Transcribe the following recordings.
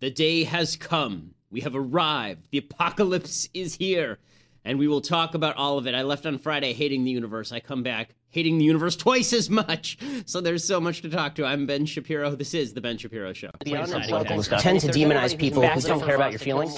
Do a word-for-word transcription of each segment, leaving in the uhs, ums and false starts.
The day has come. We have arrived. The apocalypse is here. And we will talk about all of it. I left on Friday hating the universe. I come back hating the universe twice as much. So there's so much to talk to. I'm Ben Shapiro. This is The Ben Shapiro Show. The political stuff tend to demonize people who don't care about your feelings.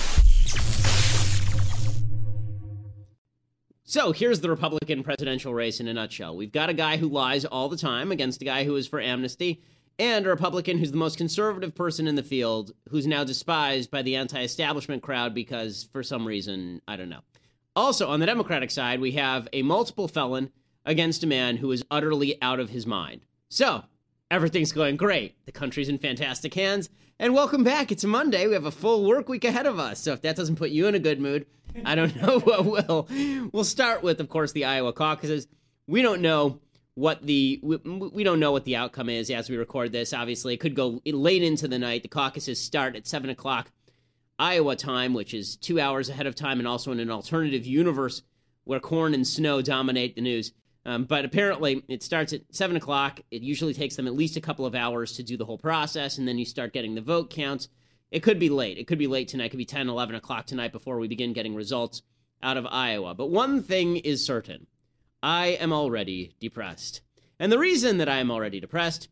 So here's the Republican presidential race in a nutshell. We've got a guy who lies all the time against a guy who is for amnesty, and a Republican who's the most conservative person in the field, who's now despised by the anti-establishment crowd because, for some reason, I don't know. Also, on the Democratic side, we have a multiple felon against a man who is utterly out of his mind. So, everything's going great. The country's in fantastic hands. And welcome back. It's a Monday. We have a full work week ahead of us. So if that doesn't put you in a good mood, I don't know what will. We'll start with, of course, the Iowa caucuses. We don't know what the we, we don't know what the outcome is as we record this. Obviously, it could go late into the night. The caucuses start at seven o'clock Iowa time, which is two hours ahead of time, and also in an alternative universe where corn and snow dominate the news. Um, but apparently, it starts at seven o'clock. It usually takes them at least a couple of hours to do the whole process, and then you start getting the vote counts. It could be late. It could be late tonight. It could be ten, eleven o'clock tonight before we begin getting results out of Iowa. But one thing is certain. I am already depressed. And the reason that I am already depressed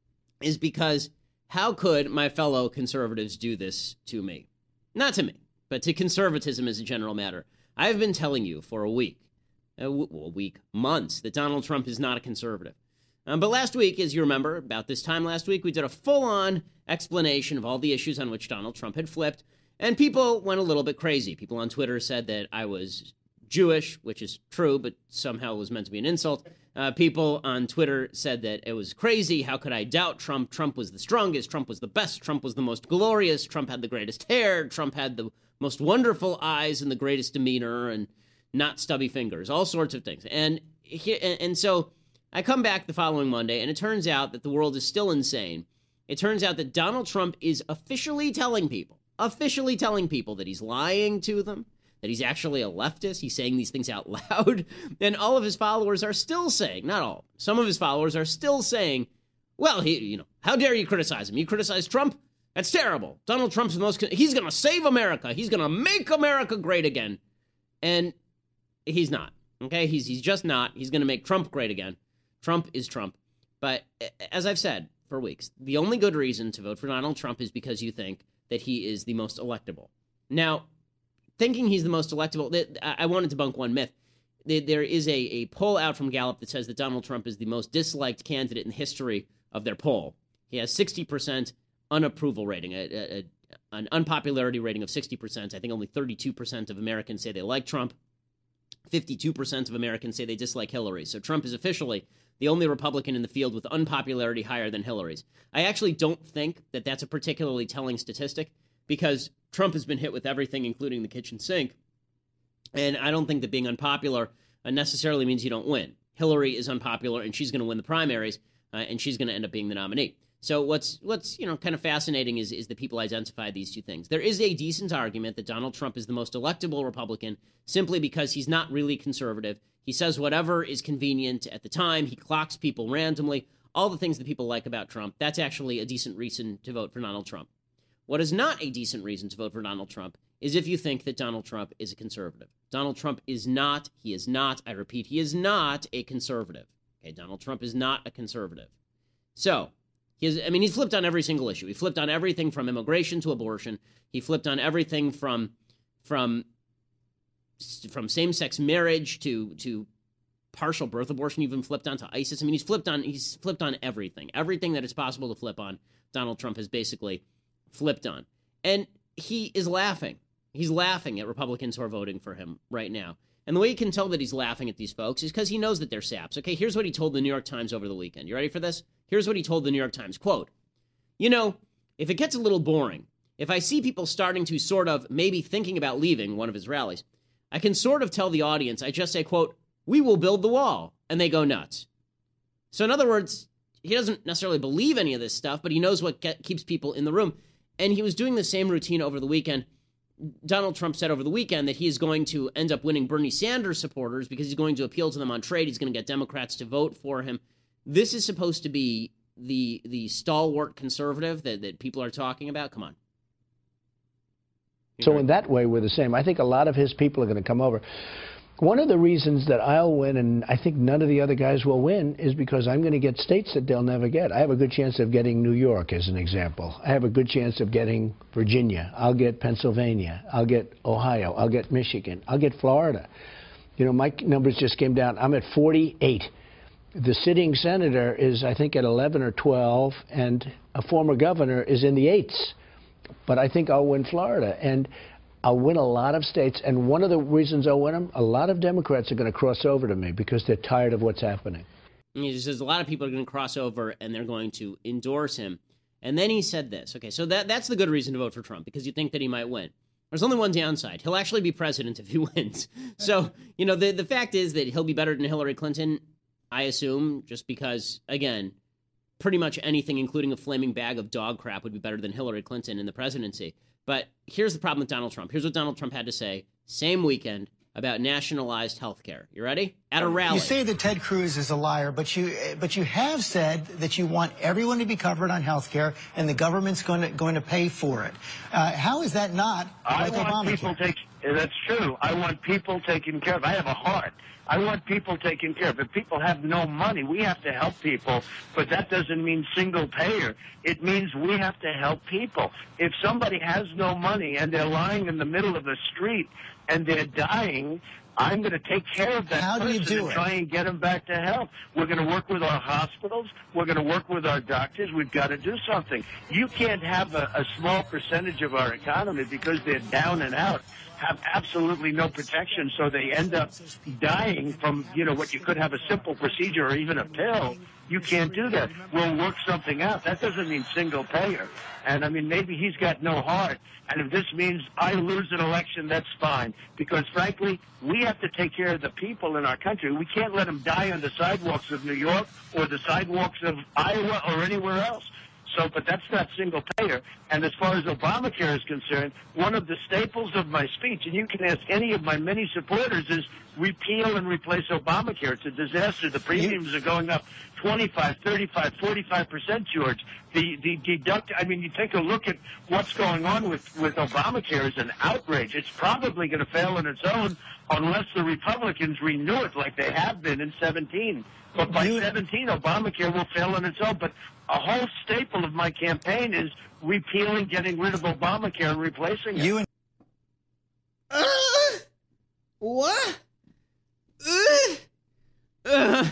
is because how could my fellow conservatives do this to me? Not to me, but to conservatism as a general matter. I have been telling you for a week, a, w- a week, months, that Donald Trump is not a conservative. Um, but last week, as you remember, about this time last week, we did a full-on explanation of all the issues on which Donald Trump had flipped, and people went a little bit crazy. People on Twitter said that I was Jewish, which is true, but somehow was meant to be an insult. Uh, people on Twitter said that it was crazy. How could I doubt Trump? Trump was the strongest. Trump was the best. Trump was the most glorious. Trump had the greatest hair. Trump had the most wonderful eyes and the greatest demeanor and not stubby fingers, all sorts of things. And, and so I come back the following Monday, and it turns out that the world is still insane. It turns out that Donald Trump is officially telling people, officially telling people that he's lying to them, that he's actually a leftist. He's saying these things out loud. And all of his followers are still saying, not all, some of his followers are still saying, well, he, you know, how dare you criticize him? You criticize Trump? That's terrible. Donald Trump's the most, he's going to save America. He's going to make America great again. And he's not, okay? He's, he's just not. He's going to make Trump great again. Trump is Trump. But as I've said for weeks, the only good reason to vote for Donald Trump is because you think that he is the most electable. Now, thinking he's the most electable, I want to debunk one myth. There is a, a poll out from Gallup that says that Donald Trump is the most disliked candidate in the history of their poll. He has sixty percent unapproval rating, a, a, an unpopularity rating of sixty percent. I think only thirty-two percent of Americans say they like Trump. fifty-two percent of Americans say they dislike Hillary. So Trump is officially the only Republican in the field with unpopularity higher than Hillary's. I actually don't think that that's a particularly telling statistic, because Trump has been hit with everything, including the kitchen sink. And I don't think that being unpopular necessarily means you don't win. Hillary is unpopular, and she's going to win the primaries, uh, and she's going to end up being the nominee. So what's what's you know kind of fascinating is, is that people identify these two things. There is a decent argument that Donald Trump is the most electable Republican simply because he's not really conservative. He says whatever is convenient at the time. He clocks people randomly. All the things that people like about Trump. That's actually a decent reason to vote for Donald Trump. What is not a decent reason to vote for Donald Trump is if you think that Donald Trump is a conservative. Donald Trump is not, he is not, I repeat, he is not a conservative. Okay, Donald Trump is not a conservative. So, he is, I mean, he's flipped on every single issue. He flipped on everything from immigration to abortion. He flipped on everything from from from same-sex marriage to to partial birth abortion, even flipped on to ISIS. I mean, he's flipped on he's flipped on everything. Everything that is possible to flip on, Donald Trump has basically flipped on. And he is laughing. He's laughing at Republicans who are voting for him right now. And the way you can tell that he's laughing at these folks is because he knows that they're saps. Okay, here's what he told the New York Times over the weekend. You ready for this? Here's what he told the New York Times. Quote, you know, if it gets a little boring, if I see people starting to sort of maybe thinking about leaving one of his rallies, I can sort of tell the audience, I just say, quote, we will build the wall, and they go nuts. So in other words, he doesn't necessarily believe any of this stuff, but he knows what get, keeps people in the room. And he was doing the same routine over the weekend. Donald Trump said over the weekend that he is going to end up winning Bernie Sanders supporters because he's going to appeal to them on trade. He's going to get Democrats to vote for him. This is supposed to be the the stalwart conservative that, that people are talking about. Come on. So in that way, we're the same. I think a lot of his people are going to come over. One of the reasons that I'll win, and I think none of the other guys will win, is because I'm going to get states that they'll never get. I have a good chance of getting New York, as an example. I have a good chance of getting Virginia. I'll get Pennsylvania. I'll get Ohio. I'll get Michigan. I'll get Florida. You know, my numbers just came down. I'm at forty-eight. The sitting senator is, I think, at eleven or twelve, and a former governor is in the eights. But I think I'll win Florida. And I'll win a lot of states, and one of the reasons I'll win them, a lot of Democrats are going to cross over to me because they're tired of what's happening. He says a lot of people are going to cross over, and they're going to endorse him. And then he said this. Okay, so that that's the good reason to vote for Trump, because you think that he might win. There's only one downside. He'll actually be president if he wins. So, you know, the, the fact is that he'll be better than Hillary Clinton, I assume, just because, again, pretty much anything, including a flaming bag of dog crap, would be better than Hillary Clinton in the presidency. But here's the problem with Donald Trump. Here's what Donald Trump had to say same weekend about nationalized health care. You ready? At a rally. You say that Ted Cruz is a liar, but you but you have said that you want everyone to be covered on health care and the government's going to going to pay for it. Uh, how is that not I like want Obamacare? people take. That's true. I want people taken care of. I have a heart. I want people taken care of. If people have no money, we have to help people. But that doesn't mean single payer. It means we have to help people. If somebody has no money and they're lying in the middle of the street and they're dying, I'm going to take care of that How do you person do and it? try and get them back to health. We're going to work with our hospitals. We're going to work with our doctors. We've got to do something. You can't have a, a small percentage of our economy because they're down and out, have absolutely no protection, so they end up dying from, you know, what you could have a simple procedure or even a pill. You can't do that. We'll work something out. That doesn't mean single payer. And, I mean, maybe he's got no heart. And if this means I lose an election, that's fine. Because, frankly, we have to take care of the people in our country. We can't let them die on the sidewalks of New York or the sidewalks of Iowa or anywhere else. So, but that's not single payer. And as far as Obamacare is concerned, one of the staples of my speech, and you can ask any of my many supporters, is repeal and replace Obamacare. It's a disaster. The premiums are going up twenty-five, thirty-five, forty-five percent, George. The, the deduct, I mean, you take a look at what's going on with, with Obamacare is an outrage. It's probably going to fail on its own unless the Republicans renew it like they have been in seventeen. But by seventeen, Obamacare will fail on its own. But a whole staple of my campaign is repealing, getting rid of Obamacare and replacing it. You and Uh, what? Uh, uh.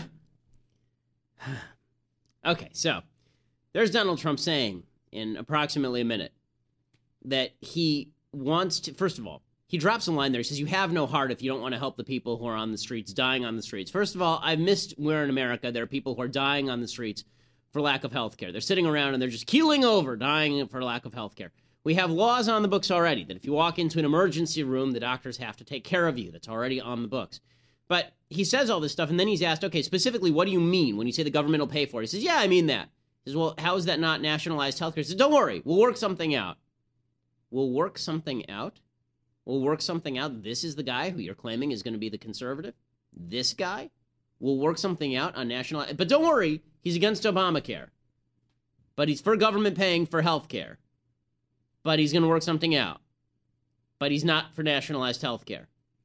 Okay, so there's Donald Trump saying in approximately a minute that he wants to, first of all, he drops a line there. He says, you have no heart if you don't want to help the people who are on the streets, dying on the streets. First of all, I've missed where in America there are people who are dying on the streets for lack of health care. They're sitting around and they're just keeling over, dying for lack of health care. We have laws on the books already that if you walk into an emergency room, the doctors have to take care of you. That's already on the books. But he says all this stuff, and then he's asked, okay, specifically, what do you mean when you say the government will pay for it? He says, yeah, I mean that. He says, well, how is that not nationalized health care? He says, don't worry, we'll work something out. We'll work something out? We'll work something out. This is the guy who you're claiming is going to be the conservative? This guy? We'll work something out on national... But don't worry, he's against Obamacare. But he's for government paying for health care. But he's going to work something out. But he's not for nationalized health care.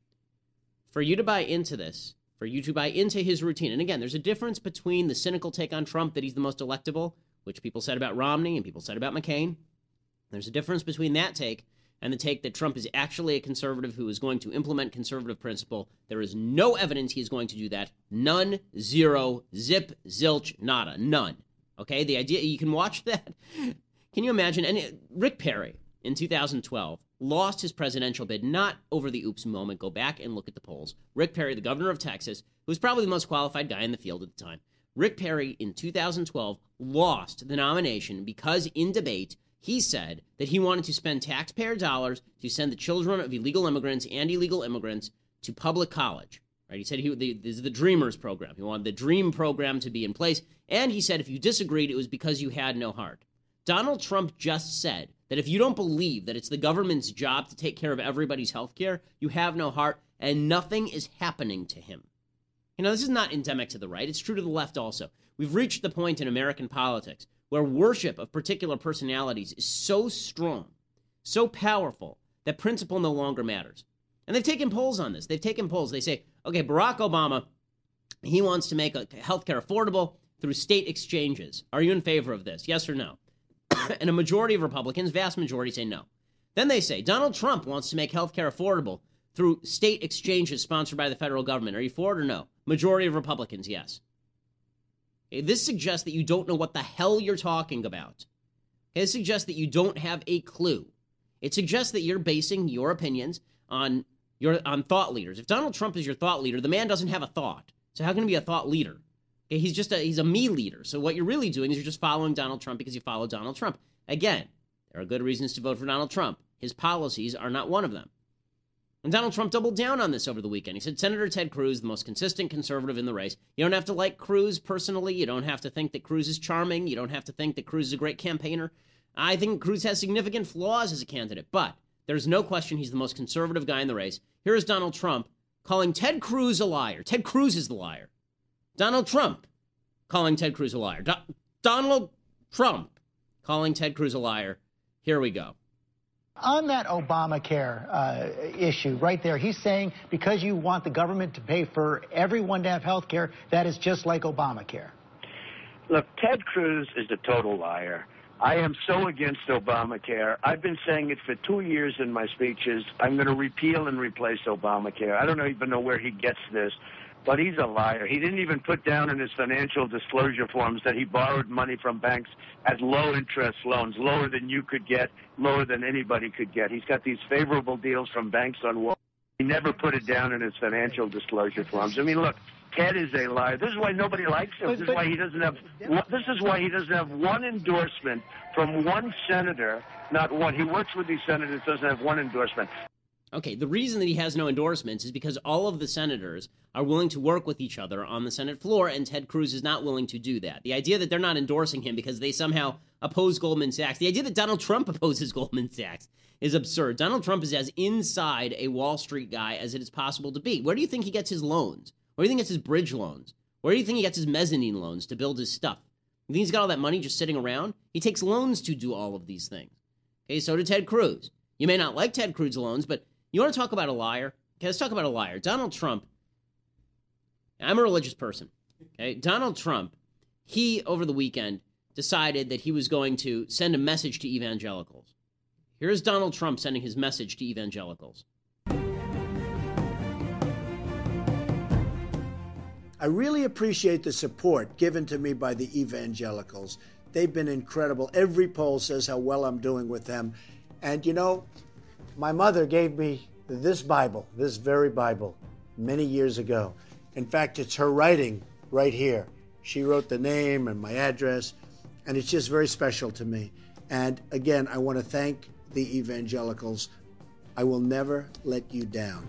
For you to buy into this, for you to buy into his routine, and again, there's a difference between the cynical take on Trump that he's the most electable, which people said about Romney and people said about McCain. There's a difference between that take and the take that Trump is actually a conservative who is going to implement conservative principle. There is no evidence he is going to do that. None, zero, zip, zilch, nada, none. Okay, the idea, you can watch that. Can you imagine? And it, Rick Perry in two thousand twelve lost his presidential bid, not over the oops moment. Go back and look at the polls. Rick Perry, the governor of Texas, who was probably the most qualified guy in the field at the time. Rick Perry in two thousand twelve lost the nomination because in debate, he said that he wanted to spend taxpayer dollars to send the children of illegal immigrants and illegal immigrants to public college. Right? He said he the, this is the Dreamers program. He wanted the Dream program to be in place. And he said if you disagreed, it was because you had no heart. Donald Trump just said that if you don't believe that it's the government's job to take care of everybody's health care, you have no heart, and nothing is happening to him. You know, this is not endemic to the right. It's true to the left also. We've reached the point in American politics where worship of particular personalities is so strong, so powerful, that principle no longer matters. And they've taken polls on this. They've taken polls. They say, okay, Barack Obama, he wants to make healthcare affordable through state exchanges. Are you in favor of this? Yes or no? And a majority of Republicans, vast majority, say no. Then they say, Donald Trump wants to make healthcare affordable through state exchanges sponsored by the federal government. Are you for it or no? Majority of Republicans, yes. Okay, this suggests that you don't know what the hell you're talking about. Okay, this suggests that you don't have a clue. It suggests that you're basing your opinions on your on thought leaders. If Donald Trump is your thought leader, the man doesn't have a thought. So how can he be a thought leader? Okay, he's just a he's a me leader. So what you're really doing is you're just following Donald Trump because you follow Donald Trump. Again, there are good reasons to vote for Donald Trump. His policies are not one of them. And Donald Trump doubled down on this over the weekend. He said Senator Ted Cruz, the most consistent conservative in the race. You don't have to like Cruz personally. You don't have to think that Cruz is charming. You don't have to think that Cruz is a great campaigner. I think Cruz has significant flaws as a candidate, but there's no question he's the most conservative guy in the race. Here is Donald Trump calling Ted Cruz a liar. Ted Cruz is the liar. Donald Trump calling Ted Cruz a liar. Do- Donald Trump calling Ted Cruz a liar. Here we go. On that Obamacare uh, issue right there, he's saying because you want the government to pay for everyone to have health care, that is just like Obamacare. Look, Ted Cruz is a total liar. I am so against Obamacare. I've been saying it for two years in my speeches. I'm going to repeal and replace Obamacare. I don't even know where he gets this, but he's a liar. He didn't even put down in his financial disclosure forms that he borrowed money from banks at low-interest loans, lower than you could get, lower than anybody could get. He's got these favorable deals from banks on Wall Street. He never put it down in his financial disclosure forms. I mean, look, Ted is a liar. This is why nobody likes him. This is why he doesn't have. This is why he doesn't have one endorsement from one senator. Not one. He works with these senators. Doesn't have one endorsement. Okay, the reason that he has no endorsements is because all of the senators are willing to work with each other on the Senate floor, and Ted Cruz is not willing to do that. The idea that they're not endorsing him because they somehow oppose Goldman Sachs, the idea that Donald Trump opposes Goldman Sachs is absurd. Donald Trump is as inside a Wall Street guy as it is possible to be. Where do you think he gets his loans? Where do you think he gets his bridge loans? Where do you think he gets his mezzanine loans to build his stuff? You think he's got all that money just sitting around? He takes loans to do all of these things. Okay, so did Ted Cruz. You may not like Ted Cruz's loans, but you want to talk about a liar? Okay, let's talk about a liar. Donald Trump, I'm a religious person. Okay, Donald Trump, he, over the weekend, decided that he was going to send a message to evangelicals. Here's Donald Trump sending his message to evangelicals. I really appreciate the support given to me by the evangelicals. They've been incredible. Every poll says how well I'm doing with them. And, you know, my mother gave me this Bible, this very Bible, many years ago. In fact, it's her writing right here. She wrote the name and my address, and it's just very special to me. And again, I want to thank the evangelicals. I will never let you down.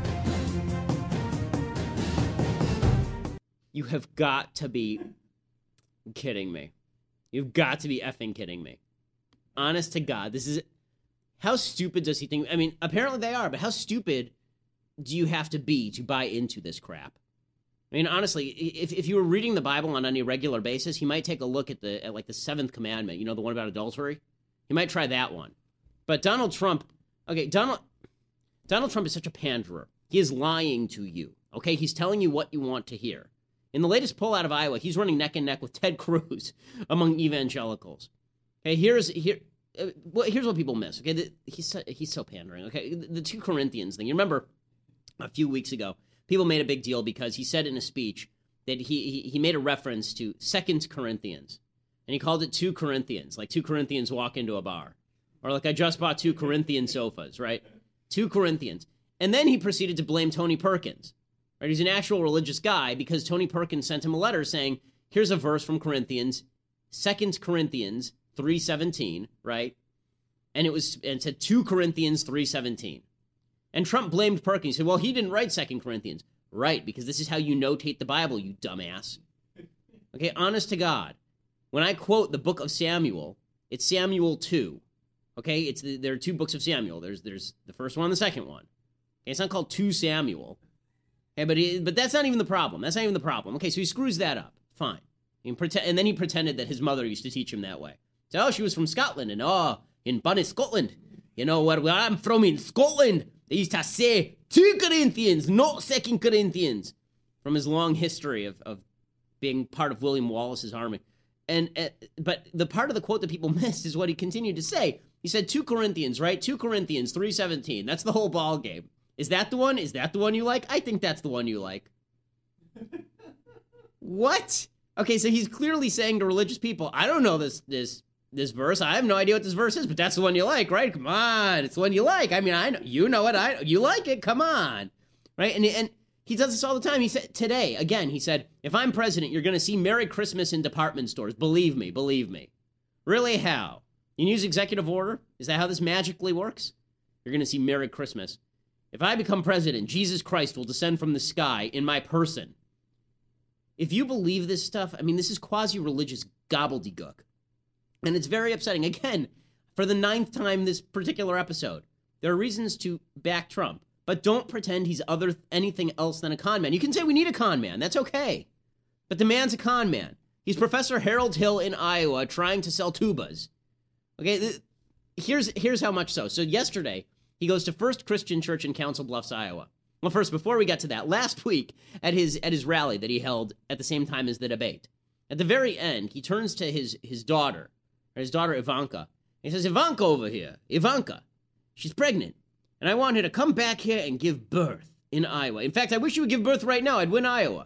You have got to be kidding me. You've got to be effing kidding me. Honest to God, this is... How stupid does he think... I mean, apparently they are, but how stupid do you have to be to buy into this crap? I mean, honestly, if if you were reading the Bible on any regular basis, he might take a look at the at like the seventh commandment, you know, the one about adultery. He might try that one. But Donald Trump... Okay, Donald... Donald Trump is such a panderer. He is lying to you, okay? He's telling you what you want to hear. In the latest poll out of Iowa, he's running neck and neck with Ted Cruz among evangelicals. Okay, here's... here. Uh, well, here's what people miss. Okay, the, he's so, he's so pandering. Okay, the, the two Corinthians thing. You remember a few weeks ago, people made a big deal because he said in a speech that he he, he made a reference to Second Corinthians, and he called it two Corinthians, like two Corinthians walk into a bar, or like I just bought two Corinthian sofas, right? Two Corinthians, and then he proceeded to blame Tony Perkins. Right, he's an actual religious guy because Tony Perkins sent him a letter saying, "Here's a verse from Corinthians, Second Corinthians." three seventeen, right? And it was and it said two Corinthians three seventeen. And Trump blamed Perkins. He said, well, he didn't write Second Corinthians. Right, because this is how you notate the Bible, you dumbass. Okay, honest to God. When I quote the book of Samuel, it's Samuel two. Okay, it's the, there are two books of Samuel. There's there's the first one and the second one. Okay, it's not called two Samuel. Okay, but he, but that's not even the problem. That's not even the problem. Okay, so he screws that up. Fine. He pretend, and then he pretended that his mother used to teach him that way. So, oh, she was from Scotland, and oh, in Bunny, Scotland, You know, where, where I'm from in Scotland, they used to say two Corinthians, not Second Corinthians, from his long history of, of being part of William Wallace's army. And uh, but the part of the quote that people missed is what he continued to say. He said two Corinthians, right? two Corinthians, three seventeen. That's the whole ball game. Is that the one? Is that the one you like? I think that's the one you like. What? Okay, so he's clearly saying to religious people, I don't know this this this verse. I have no idea what this verse is, but that's the one you like, right? Come on, it's the one you like. I mean, I know you know it. I you like it. Come on, right? And and he does this all the time. He said today again. He said, if I'm president, you're going to see Merry Christmas in department stores. Believe me, believe me. Really? How? You can use executive order? Is that how this magically works? You're going to see Merry Christmas. If I become president, Jesus Christ will descend from the sky in my person. If you believe this stuff, I mean, this is quasi-religious gobbledygook. And it's very upsetting. Again, for the ninth time this particular episode, there are reasons to back Trump, but don't pretend he's other anything else than a con man. You can say we need a con man. That's okay. But the man's a con man. He's Professor Harold Hill in Iowa trying to sell tubas. Okay, th- here's here's how much so. So yesterday, he goes to First Christian Church in Council Bluffs, Iowa. Well, first, before we get to that, last week at his at his rally that he held at the same time as the debate, at the very end, he turns to his his daughter, or his daughter Ivanka, and he says, Ivanka over here, Ivanka, she's pregnant, and I want her to come back here and give birth in Iowa. In fact, I wish you would give birth right now. I'd win Iowa.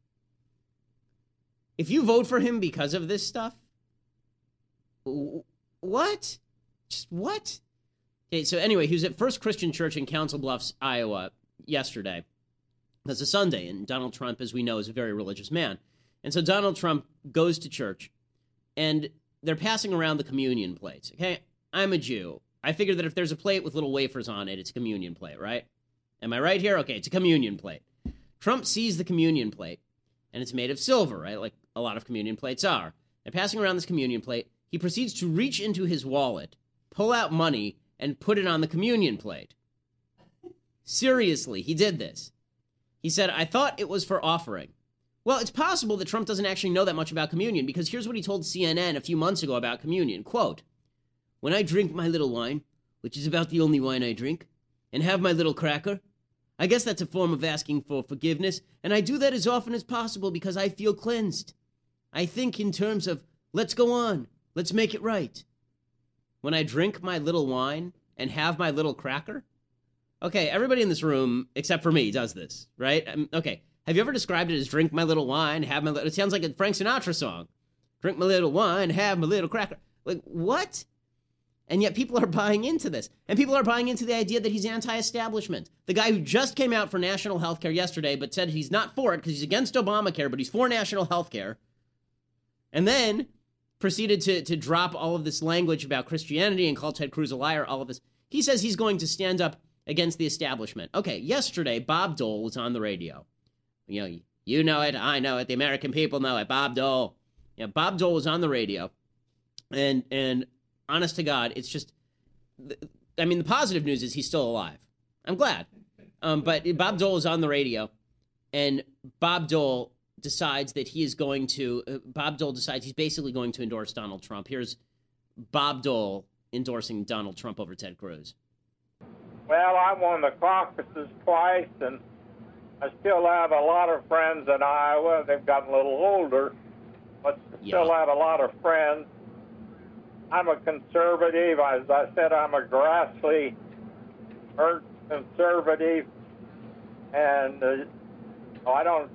If you vote for him because of this stuff, what? Just what? Okay, so anyway, he was at First Christian Church in Council Bluffs, Iowa, yesterday. That's a Sunday, and Donald Trump, as we know, is a very religious man. And so Donald Trump goes to church, and they're passing around the communion plates. Okay, I'm a Jew. I figure that if there's a plate with little wafers on it, it's a communion plate, right? Am I right here? Okay, it's a communion plate. Trump sees the communion plate, and it's made of silver, right? Like a lot of communion plates are. They're passing around this communion plate. He proceeds to reach into his wallet, pull out money, and put it on the communion plate. Seriously, he did this. He said, I thought it was for offering. Well, it's possible that Trump doesn't actually know that much about communion, because here's what he told C N N a few months ago about communion. Quote, when I drink my little wine, which is about the only wine I drink, and have my little cracker, I guess that's a form of asking for forgiveness, and I do that as often as possible because I feel cleansed. I think in terms of, let's go on, let's make it right. When I drink my little wine and have my little cracker? Okay, everybody in this room, except for me, does this, right? Um, okay, have you ever described it as drink my little wine, have my little... It sounds like a Frank Sinatra song. Drink my little wine, have my little cracker. Like, what? And yet people are buying into this. And people are buying into the idea that he's anti-establishment. The guy who just came out for national health care yesterday, but said he's not for it because he's against Obamacare, but he's for national health care. And then proceeded to, to drop all of this language about Christianity and call Ted Cruz a liar, all of this. He says he's going to stand up against the establishment. Okay, yesterday, Bob Dole was on the radio. You know, you know it, I know it, the American people know it, Bob Dole. Yeah, Bob Dole was on the radio, and and honest to God, it's just, I mean, the positive news is he's still alive. I'm glad. Um, but Bob Dole is on the radio, and Bob Dole decides that he is going to, uh, Bob Dole decides he's basically going to endorse Donald Trump. Here's Bob Dole endorsing Donald Trump over Ted Cruz. Well, I won the caucuses twice, and I still have a lot of friends in Iowa. They've gotten a little older, but still Yeah. have a lot of friends. I'm a conservative. As I said, I'm a Grassley earned conservative, and uh, I don't.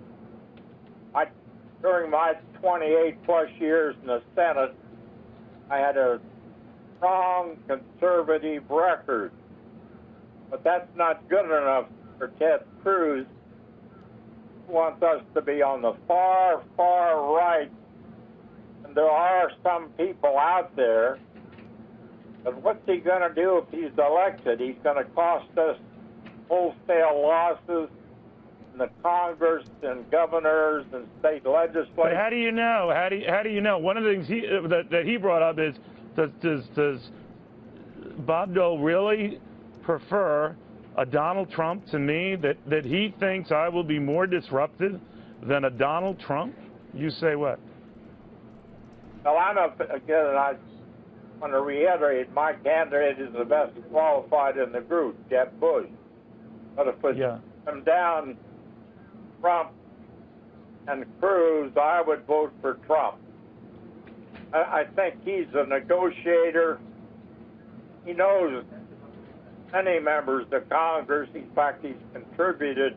I during my twenty-eight plus years in the Senate, I had a strong conservative record, but that's not good enough for Ted Cruz, who wants us to be on the far, far right. And there are some people out there, but what's he going to do if he's elected? He's going to cost us wholesale losses in the Congress and governors and state legislatures. But how do you know? How do you, how do you know? One of the things he, uh, that, that he brought up is, does, does, does Bob Dole really prefer a Donald Trump to me, that, that he thinks I will be more disruptive than a Donald Trump? You say what? Well, I'm a, again, I, want to reiterate, my candidate is the best qualified in the group, Jeb Bush. But if it's Yeah. come down Trump and Cruz, I would vote for Trump. I, I think he's a negotiator. He knows many members of Congress. In fact, he's contributed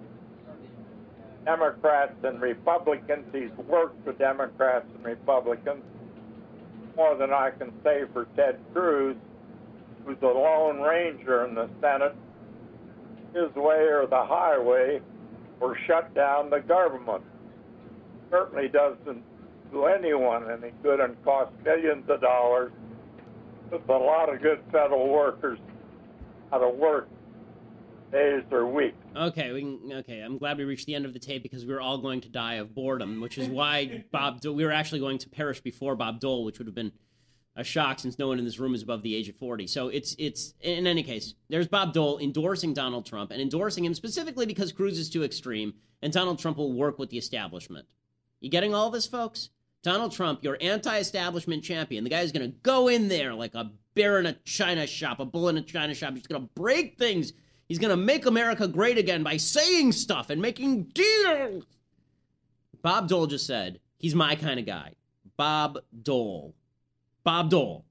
Democrats and Republicans. He's worked with Democrats and Republicans more than I can say for Ted Cruz, who's a lone ranger in the Senate. His way or the highway, or shut down the government. Certainly doesn't do anyone any good and costs millions of dollars. Puts a lot of good federal workers out of work days or weeks. Okay, we can, okay. I'm glad we reached the end of the tape because we were all going to die of boredom, which is why Bob Dole, we were actually going to perish before Bob Dole, which would have been a shock since no one in this room is above the age of forty. So it's, it's in any case, there's Bob Dole endorsing Donald Trump and endorsing him specifically because Cruz is too extreme and Donald Trump will work with the establishment. You getting all this, folks? Donald Trump, your anti-establishment champion, the guy who's going to go in there like a bear in a china shop, a bull in a china shop. He's going to break things. He's going to make America great again by saying stuff and making deals. Bob Dole just said, he's my kind of guy. Bob Dole. Bob Dole.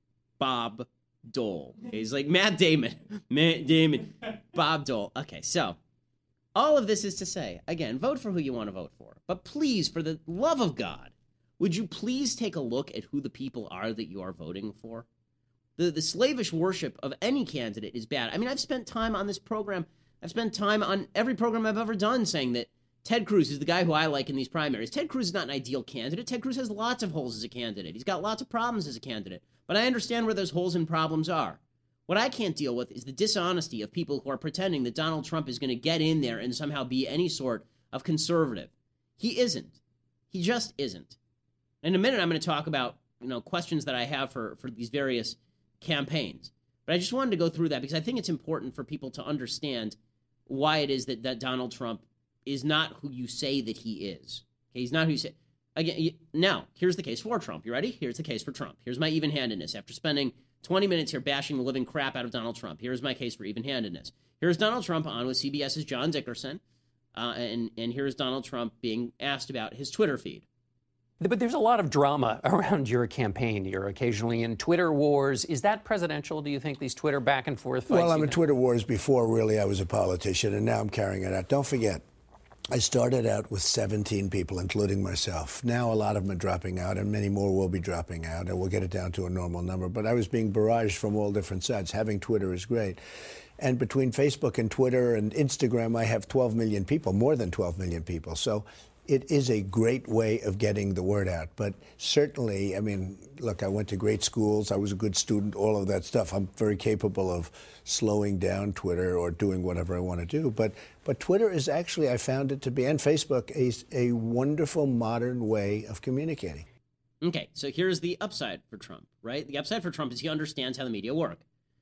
Bob Dole. He's like Matt Damon. Matt Damon. Bob Dole. Okay, so all of this is to say, again, vote for who you want to vote for. But please, for the love of God, would you please take a look at who the people are that you are voting for? The, the slavish worship of any candidate is bad. I mean, I've spent time on this program. I've spent time on every program I've ever done saying that Ted Cruz is the guy who I like in these primaries. Ted Cruz is not an ideal candidate. Ted Cruz has lots of holes as a candidate. He's got lots of problems as a candidate. But I understand where those holes and problems are. What I can't deal with is the dishonesty of people who are pretending that Donald Trump is going to get in there and somehow be any sort of conservative. He isn't. He just isn't. In a minute, I'm going to talk about, you know, questions that I have for, for these various campaigns. But I just wanted to go through that because I think it's important for people to understand why it is that, that Donald Trump is not who you say that he is. Okay, he's not who you say. Again, you, now, here's the case for Trump. You ready? Here's the case for Trump. Here's my even-handedness. After spending twenty minutes here bashing the living crap out of Donald Trump, here's my case for even-handedness. Here's Donald Trump on with CBS's John Dickerson, uh, and, and here's Donald Trump being asked about his Twitter feed. But there's a lot of drama around your campaign. You're occasionally in Twitter wars. Is that presidential, do you think, these Twitter back and forth fights? Well, I'm in Twitter wars before, really, I was a politician, and now I'm carrying it out. Don't forget, I started out with seventeen people, including myself. Now a lot of them are dropping out, and many more will be dropping out, and we'll get it down to a normal number. But I was being barraged from all different sides. Having Twitter is great. And between Facebook and Twitter and Instagram, I have twelve million people, more than twelve million people. So it is a great way of getting the word out. But certainly, I mean, look, I went to great schools. I was a good student, all of that stuff. I'm very capable of slowing down Twitter or doing whatever I want to do. But but Twitter is actually, I found it to be, and Facebook, a, a wonderful modern way of communicating. Okay, so here's the upside for Trump, right? The upside for Trump is he understands how the media work.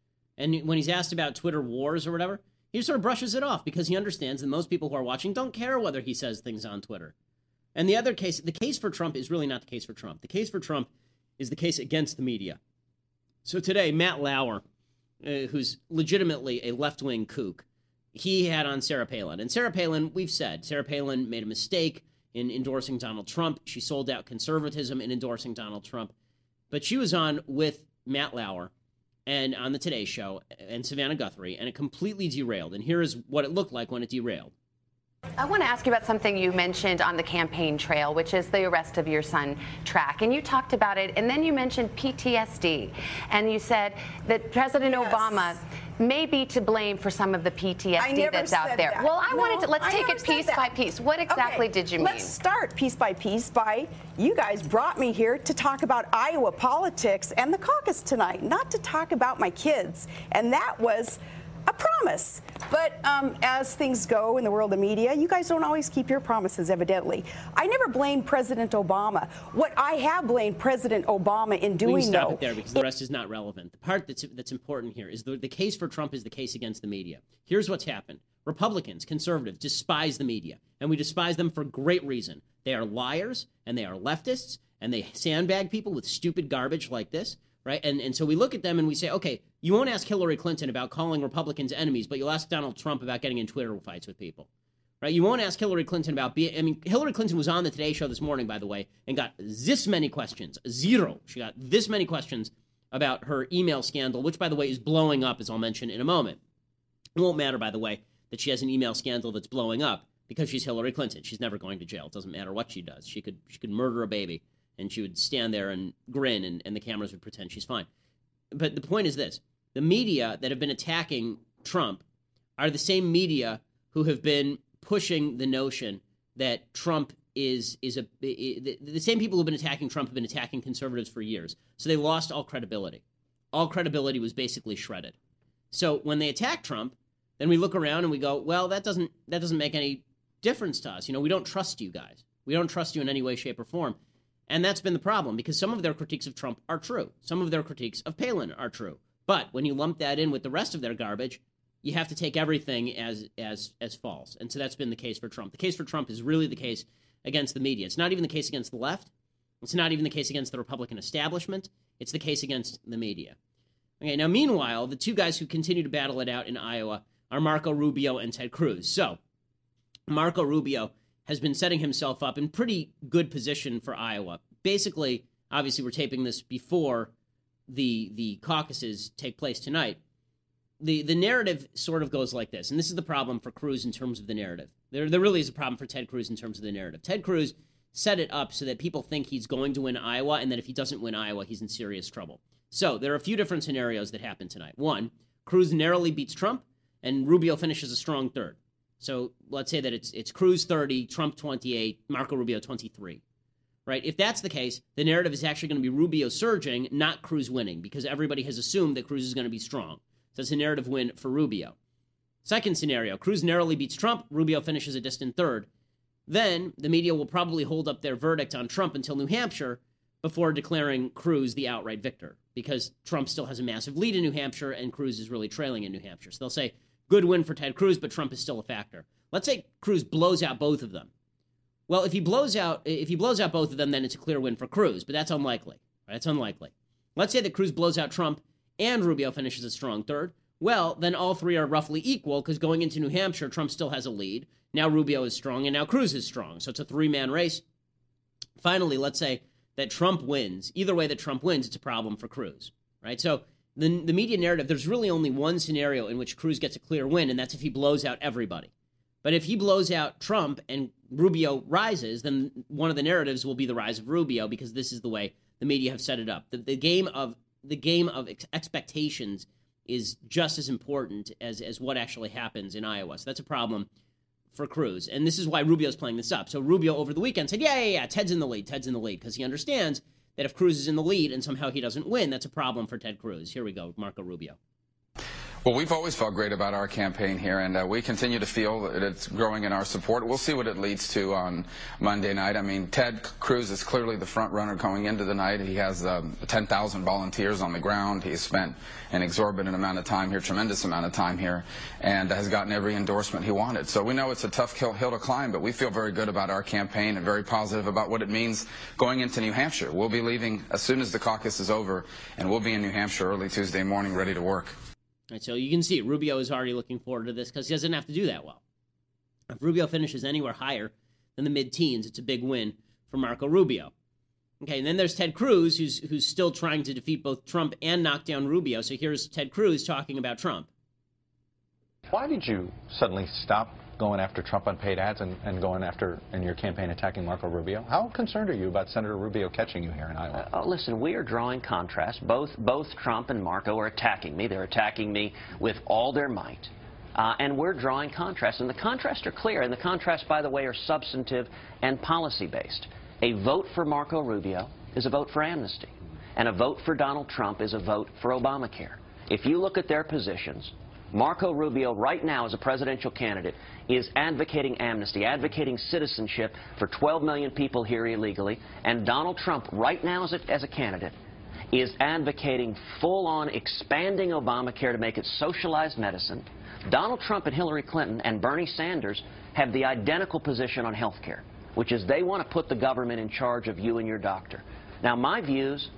And when he's asked about Twitter wars or whatever, he sort of brushes it off because he understands that most people who are watching don't care whether he says things on Twitter. And the other case, the case for Trump is really not the case for Trump. The case for Trump is the case against the media. So today, Matt Lauer, uh, who's legitimately a left-wing kook, he had on Sarah Palin. And Sarah Palin, we've said, Sarah Palin made a mistake in endorsing Donald Trump. She sold out conservatism in endorsing Donald Trump. But she was on with Matt Lauer and on the Today Show and Savannah Guthrie, and it completely derailed. And here is what it looked like when it derailed. I want to ask you about something you mentioned on the campaign trail, which is the arrest of your son, Track. And you talked about it, and then you mentioned P T S D. And you said that President yes. Obama may be to blame for some of the P T S D that's out there. That. Well, I no, wanted to, let's I take it piece by piece. What exactly okay, did you mean? Let's start piece by piece by, you guys brought me here to talk about Iowa politics and the caucus tonight, not to talk about my kids. And that was a promise. But um, as things go in the world of media, you guys don't always keep your promises, evidently. I never blamed President Obama. What I have blamed President Obama in doing, we can stop though, it there because the rest is not relevant. The part that's that's important here is the, the case for Trump is the case against the media. Here's what's happened. Republicans, conservatives, despise the media, and we despise them for great reason. They are liars, and they are leftists, and they sandbag people with stupid garbage like this. right? And and so we look at them and we say, okay, you won't ask Hillary Clinton about calling Republicans enemies, but you'll ask Donald Trump about getting in Twitter fights with people, right? You won't ask Hillary Clinton about being, I mean, Hillary Clinton was on the Today Show this morning, by the way, and got this many questions, zero. She got this many questions about her email scandal, which, by the way, is blowing up, as I'll mention in a moment. It won't matter, by the way, that she has an email scandal that's blowing up because she's Hillary Clinton. She's never going to jail. It doesn't matter what she does. She could she could murder a baby, and she would stand there and grin, and, and the cameras would pretend she's fine. But the point is this. The media that have been attacking Trump are the same media who have been pushing the notion that Trump is is a the, the same people who've been attacking Trump have been attacking conservatives for years. So they lost all credibility. All credibility was basically shredded. So when they attack Trump, then we look around and we go, well, that doesn't that doesn't make any difference to us. You know, we don't trust you guys. We don't trust you in any way, shape, or form. And that's been the problem, because some of their critiques of Trump are true. Some of their critiques of Palin are true. But when you lump that in with the rest of their garbage, you have to take everything as as as false. And so that's been the case for Trump. The case for Trump is really the case against the media. It's not even the case against the left. It's not even the case against the Republican establishment. It's the case against the media. Okay, now, meanwhile, the two guys who continue to battle it out in Iowa are Marco Rubio and Ted Cruz. So Marco Rubio has been setting himself up in pretty good position for Iowa. Basically, obviously, we're taping this before the the caucuses take place tonight. The the narrative sort of goes like this, and this is the problem for Cruz in terms of the narrative. There, there really is a problem for Ted Cruz in terms of the narrative. Ted Cruz set it up so that people think he's going to win Iowa, and that if he doesn't win Iowa, he's in serious trouble. So there are a few different scenarios that happen tonight. One, Cruz narrowly beats Trump, and Rubio finishes a strong third. So let's say that it's it's Cruz thirty, Trump twenty-eight, Marco Rubio twenty-three. Right? If that's the case, the narrative is actually going to be Rubio surging, not Cruz winning, because everybody has assumed that Cruz is going to be strong. So it's a narrative win for Rubio. Second scenario, Cruz narrowly beats Trump, Rubio finishes a distant third. Then the media will probably hold up their verdict on Trump until New Hampshire before declaring Cruz the outright victor, because Trump still has a massive lead in New Hampshire and Cruz is really trailing in New Hampshire. So they'll say, good win for Ted Cruz, but Trump is still a factor. Let's say Cruz blows out both of them. Well, if he blows out if he blows out both of them, then it's a clear win for Cruz, but that's unlikely. Right? That's unlikely. Let's say that Cruz blows out Trump and Rubio finishes a strong third. Well, then all three are roughly equal, because going into New Hampshire, Trump still has a lead. Now Rubio is strong, and now Cruz is strong. So it's a three-man race. Finally, let's say that Trump wins. Either way that Trump wins, it's a problem for Cruz. Right? So the, the media narrative, there's really only one scenario in which Cruz gets a clear win, and that's if he blows out everybody. But if he blows out Trump and Rubio rises, then one of the narratives will be the rise of Rubio, because this is the way the media have set it up. The, the game of the game of ex- expectations is just as important as, as what actually happens in Iowa. So that's a problem for Cruz. And this is why Rubio's playing this up. So Rubio over the weekend said, yeah, yeah, yeah, Ted's in the lead, Ted's in the lead, because he understands that if Cruz is in the lead and somehow he doesn't win, that's a problem for Ted Cruz. Here we go, Marco Rubio. Well, we've always felt great about our campaign here, and uh, we continue to feel that it's growing in our support. We'll see what it leads to on Monday night. I mean, Ted Cruz is clearly the front runner going into the night. He has um, ten thousand volunteers on the ground. He's spent an exorbitant amount of time here, tremendous amount of time here, and has gotten every endorsement he wanted. So we know it's a tough hill to climb, but we feel very good about our campaign and very positive about what it means going into New Hampshire. We'll be leaving as soon as the caucus is over, and we'll be in New Hampshire early Tuesday morning ready to work. Right, so you can see Rubio is already looking forward to this because he doesn't have to do that well. If Rubio finishes anywhere higher than the mid-teens, it's a big win for Marco Rubio. Okay, and then there's Ted Cruz, who's who's still trying to defeat both Trump and knock down Rubio. So here's Ted Cruz talking about Trump. Why did you suddenly stop going after Trump on paid ads and, and going after, in your campaign, attacking Marco Rubio? How concerned are you about Senator Rubio catching you here in Iowa? Uh, oh, listen, we are drawing contrast. Both, both Trump and Marco are attacking me. They're attacking me with all their might. Uh, and we're drawing contrast. And the contrasts are clear. And the contrasts, by the way, are substantive and policy-based. A vote for Marco Rubio is a vote for amnesty. And a vote for Donald Trump is a vote for Obamacare. If you look at their positions, Marco Rubio right now as a presidential candidate is advocating amnesty, advocating citizenship for twelve million people here illegally, and Donald Trump right now as a, as a candidate is advocating full-on expanding Obamacare to make it socialized medicine. Donald Trump and Hillary Clinton and Bernie Sanders have the identical position on health care, which is they want to put the government in charge of you and your doctor. Now, my views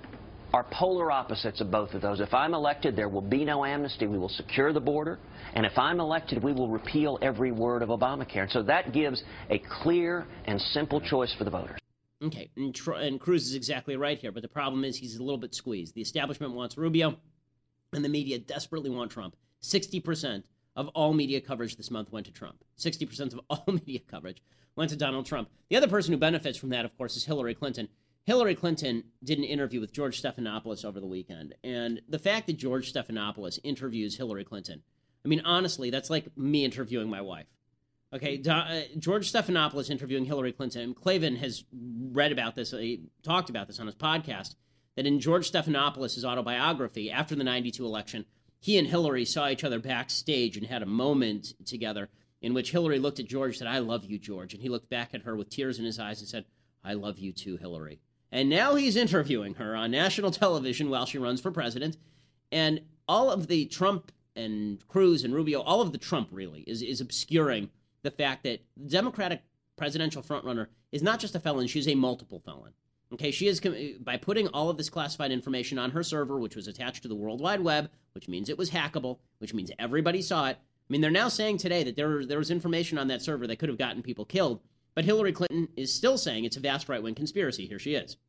are polar opposites of both of those. If I'm elected, there will be no amnesty. We will secure the border. And if I'm elected, we will repeal every word of Obamacare. And so that gives a clear and simple choice for the voters. Okay, and, Tr- and Cruz is exactly right here, but the problem is he's a little bit squeezed. The establishment wants Rubio, and the media desperately want Trump. sixty percent of all media coverage this month went to Trump. sixty percent of all media coverage went to Donald Trump. The other person who benefits from that, of course, is Hillary Clinton. Hillary Clinton did an interview with George Stephanopoulos over the weekend, and the fact that George Stephanopoulos interviews Hillary Clinton, I mean, honestly, that's like me interviewing my wife. Okay, Do, uh, George Stephanopoulos interviewing Hillary Clinton. Klavan has read about this, uh, he talked about this on his podcast, that in George Stephanopoulos' autobiography, after the ninety-two election, he and Hillary saw each other backstage and had a moment together in which Hillary looked at George and said, "I love you, George." And he looked back at her with tears in his eyes and said, "I love you too, Hillary." And now he's interviewing her on national television while she runs for president. And all of the Trump and Cruz and Rubio, all of the Trump really is, is obscuring the fact that the Democratic presidential frontrunner is not just a felon, she's a multiple felon. Okay, she is, by putting all of this classified information on her server, which was attached to the World Wide Web, which means it was hackable, which means everybody saw it. I mean, they're now saying today that there, there was information on that server that could have gotten people killed. But Hillary Clinton is still saying it's a vast right-wing conspiracy. Here she is.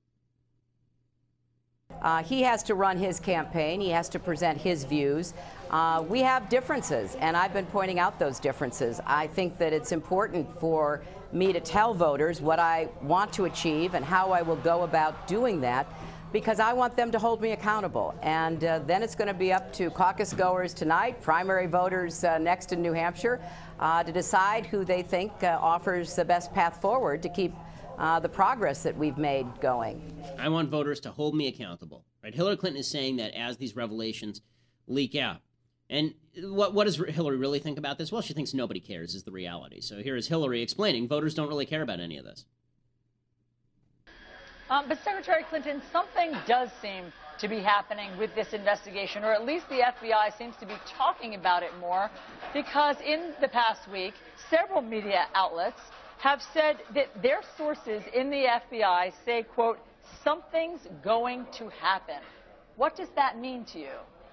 Uh, he has to run his campaign. He has to present his views. Uh, we have differences, and I've been pointing out those differences. I think that it's important for me to tell voters what I want to achieve and how I will go about doing that, because I want them to hold me accountable. And uh, then it's going to be up to caucus goers tonight, primary voters uh, next in New Hampshire, uh, to decide who they think uh, offers the best path forward to keep uh, the progress that we've made going. I want voters to hold me accountable. Right? Hillary Clinton is saying that as these revelations leak out. And what, what does Hillary really think about this? Well, she thinks nobody cares is the reality. So here is Hillary explaining voters don't really care about any of this. Um, but Secretary Clinton, something does seem to be happening with this investigation, or at least the F B I seems to be talking about it more, because in the past week, several media outlets have said that their sources in the F B I say, quote, something's going to happen. What does that mean to you?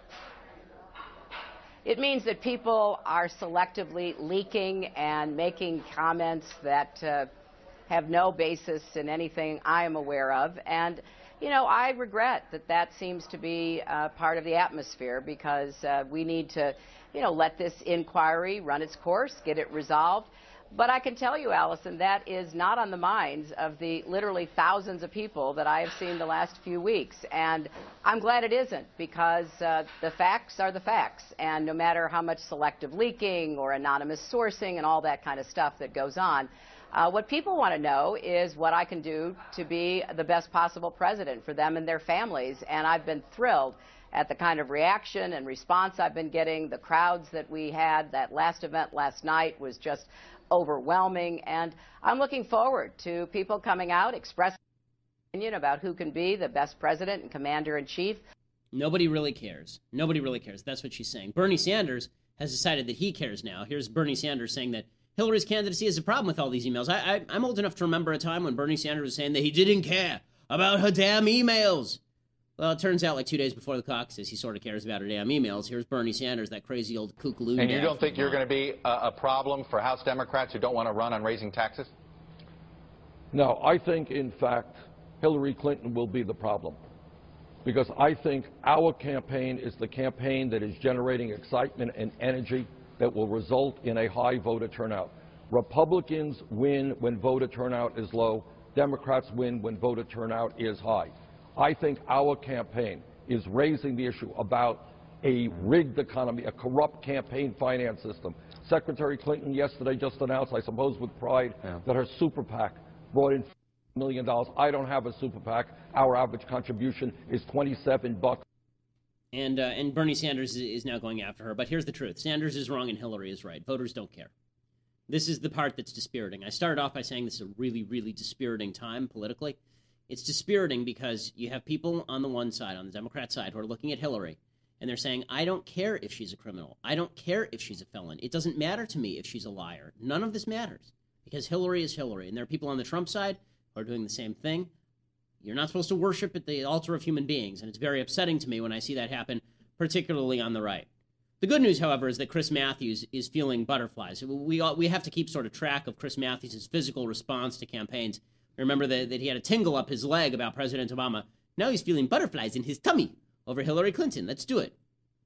It means that people are selectively leaking and making comments that uh, have no basis in anything I am aware of. And, you know, I regret that that seems to be uh, part of the atmosphere, because uh, we need to, you know, let this inquiry run its course, get it resolved. But I can tell you, Allison, that is not on the minds of the literally thousands of people that I have seen the last few weeks. And I'm glad it isn't, because uh, the facts are the facts. And no matter how much selective leaking or anonymous sourcing and all that kind of stuff that goes on, uh, what people want to know is what I can do to be the best possible president for them and their families. And I've been thrilled at the kind of reaction and response I've been getting. The crowds that we had, that last event last night was just overwhelming, and I'm looking forward to people coming out, expressing their opinion about who can be the best president and commander-in-chief. Nobody really cares. Nobody really cares. That's what she's saying. Bernie Sanders has decided that he cares now. Here's Bernie Sanders saying that Hillary's candidacy is a problem with all these emails. I, I, I'm old enough to remember a time when Bernie Sanders was saying that he didn't care about her damn emails. Well, it turns out like two days before the caucuses, he sort of cares about her damn emails. Here's Bernie Sanders, that crazy old kookaloo. And you don't think you're going to be a, a problem for House Democrats who don't want to run on raising taxes? No, I think, in fact, Hillary Clinton will be the problem. Because I think our campaign is the campaign that is generating excitement and energy that will result in a high voter turnout. Republicans win when voter turnout is low. Democrats win when voter turnout is high. I think our campaign is raising the issue about a rigged economy, a corrupt campaign finance system. Secretary Clinton yesterday just announced, I suppose with pride, yeah. that her super PAC brought in a million dollars. I don't have a super PAC. Our average contribution is twenty-seven bucks. And, uh, and Bernie Sanders is now going after her. But here's the truth. Sanders is wrong and Hillary is right. Voters don't care. This is the part that's dispiriting. I started off by saying this is a really, really dispiriting time politically. It's dispiriting because you have people on the one side, on the Democrat side, who are looking at Hillary, and they're saying, I don't care if she's a criminal. I don't care if she's a felon. It doesn't matter to me if she's a liar. None of this matters, because Hillary is Hillary. And there are people on the Trump side who are doing the same thing. You're not supposed to worship at the altar of human beings, and it's very upsetting to me when I see that happen, particularly on the right. The good news, however, is that Chris Matthews is feeling butterflies. We all, we have to keep sort of track of Chris Matthews' physical response to campaigns. Remember that, that he had a tingle up his leg about President Obama. Now he's feeling butterflies in his tummy over Hillary Clinton. Let's do it.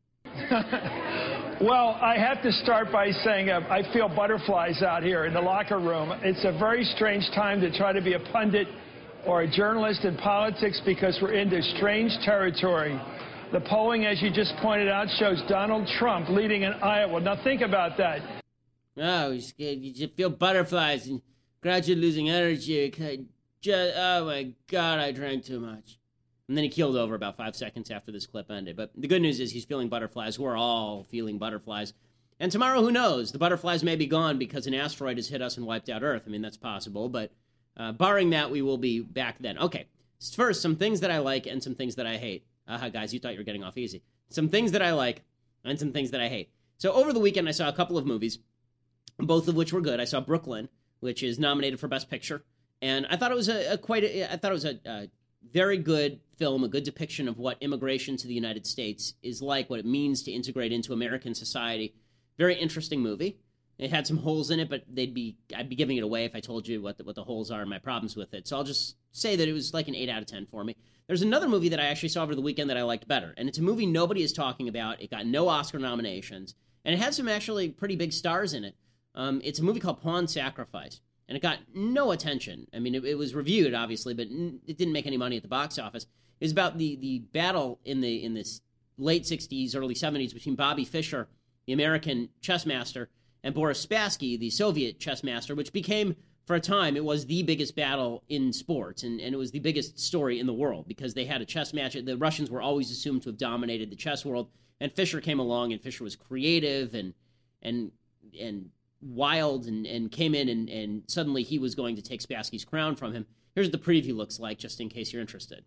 Well, I have to start by saying uh, I feel butterflies out here in the locker room. It's a very strange time to try to be a pundit or a journalist in politics because we're into strange territory. The polling, as you just pointed out, shows Donald Trump leading in Iowa. Now think about that. Oh, you just feel butterflies and gradually losing energy. Just, oh my God, I drank too much. And then he keeled over about five seconds after this clip ended. But the good news is he's feeling butterflies. We're all feeling butterflies. And tomorrow, who knows? The butterflies may be gone because an asteroid has hit us and wiped out Earth. I mean, that's possible. But uh, barring that, we will be back then. Okay, first, some things that I like and some things that I hate. Aha, guys, you thought you were getting off easy. Some things that I like and some things that I hate. So over the weekend, I saw a couple of movies, both of which were good. I saw Brooklyn, which is nominated for Best Picture. And I thought it was a, a quite a, I thought it was a, a very good film, a good depiction of what immigration to the United States is like, what it means to integrate into American society. Very interesting movie. It had some holes in it, but they'd be I'd be giving it away if I told you what the, what the holes are and my problems with it. So I'll just say that it was like an eight out of ten for me. There's another movie that I actually saw over the weekend that I liked better, and it's a movie nobody is talking about. It got no Oscar nominations, and it had some actually pretty big stars in it. Um, it's a movie called Pawn Sacrifice, and it got no attention. I mean, it, it was reviewed, obviously, but it didn't make any money at the box office. It was about the, the battle in the in this late sixties, early seventies between Bobby Fischer, the American chess master, and Boris Spassky, the Soviet chess master, which became, for a time, it was the biggest battle in sports, and, and it was the biggest story in the world because they had a chess match. The Russians were always assumed to have dominated the chess world, and Fischer came along, and Fischer was creative and and and wild, and, and came in, and, and suddenly he was going to take Spassky's crown from him. Here's what the preview looks like, just in case you're interested.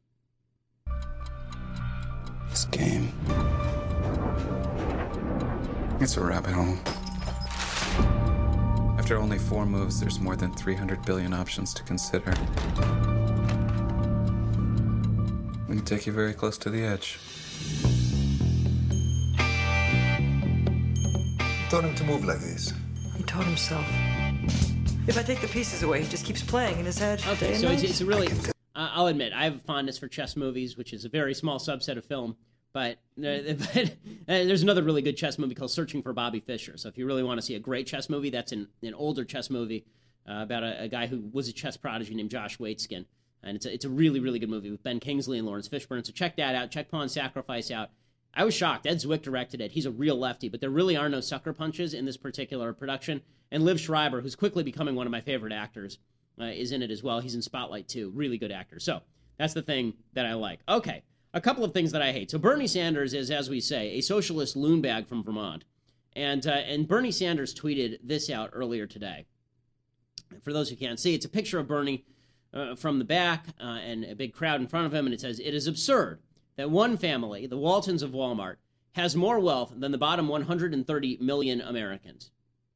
This game, it's a rabbit hole. After only four moves, there's more than three hundred billion options to consider. We can take you very close to the edge. I told him to move like this. He told himself. If I take the pieces away, he just keeps playing in his head. Okay, so it's, it's a really... Uh, I'll admit, I have a fondness for chess movies, which is a very small subset of film. But, uh, but uh, there's another really good chess movie called Searching for Bobby Fischer. So if you really want to see a great chess movie, that's an, an older chess movie uh, about a, a guy who was a chess prodigy named Josh Waitzkin. And it's a, it's a really, really good movie with Ben Kingsley and Lawrence Fishburne. So check that out. Check Pawn Sacrifice out. I was shocked. Ed Zwick directed it. He's a real lefty, but there really are no sucker punches in this particular production. And Liv Schreiber, who's quickly becoming one of my favorite actors, uh, is in it as well. He's in Spotlight, too. Really good actor. So that's the thing that I like. Okay. A couple of things that I hate. So Bernie Sanders is, as we say, a socialist loonbag from Vermont. And uh, and Bernie Sanders tweeted this out earlier today. For those who can't see, it's a picture of Bernie uh, from the back uh, and a big crowd in front of him. And it says, "It is absurd that one family, the Waltons of Walmart, has more wealth than the bottom one hundred thirty million Americans."